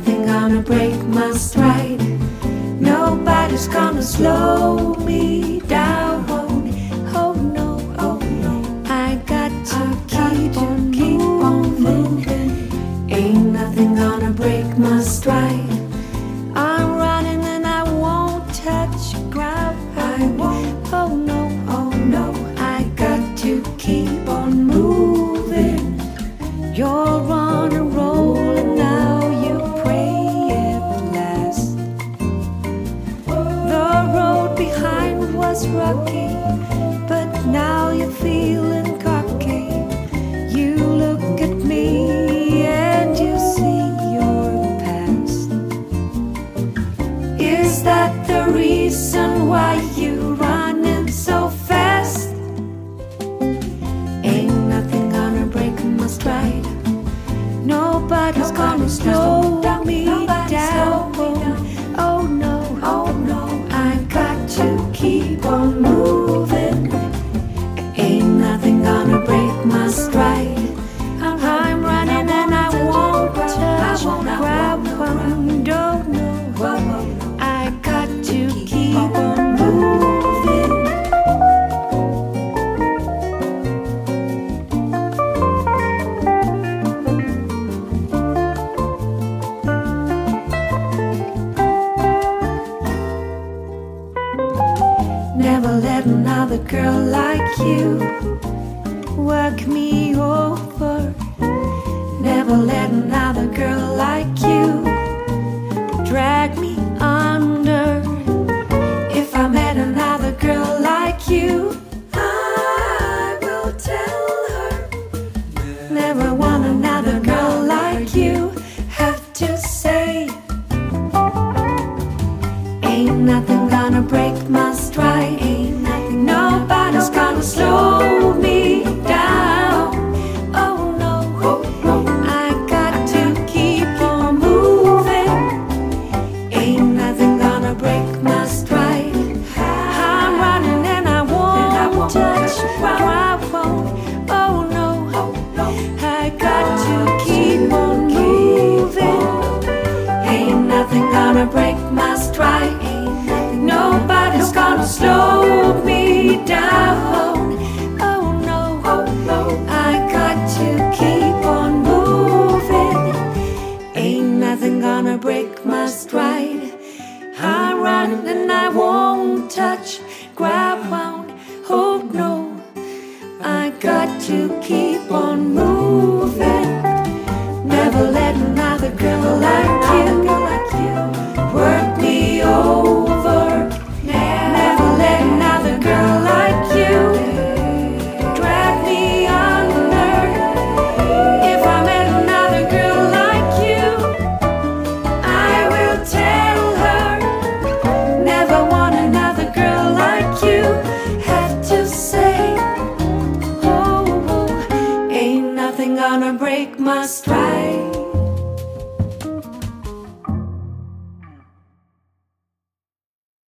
nothing gonna break my stride. Nobody's gonna slow me down. Oh no, oh no, I got to keep on moving. Ain't nothing gonna break my stride. I'm running and I won't touch ground. I won't. Oh no, I got to keep on moving. You're on a roll and now you pray it lasts. The road behind was rocky, but now you're feeling cocky. You look at me and you see your past. Is that the reason why you running so fast? Ain't nothing gonna break my stride. Nobody's gonna slow me down. Oh no, I got to keep on moving. Ain't nothing gonna break my stride. I'm running and I won't touch grab one. Don't know. I got to keep on moving. Never let another girl like you work me over. Never let another girl like you drag me under. If I met another girl like you, I will tell her. Never want another girl like you. Have to say, ain't nothing gonna break my stride. Ain't nothing, nobody's gonna slow me down. Oh no, I got to keep on moving. Ain't nothing gonna break my stride. I'm running and I won't touch ground. Oh no, I got to keep on moving. Ain't nothing gonna break my stride. Nobody's gonna slow me down. Oh no, I got to keep on moving. Ain't nothing gonna break my stride. I'm running and I won't touch ground. Oh no, I got to keep on moving. Never let another girl like you work me over. Never let another girl like you drag me under. If I met another girl like you, I will tell her. Never want another girl like you. Have to say, oh, ain't nothing gonna break my stride.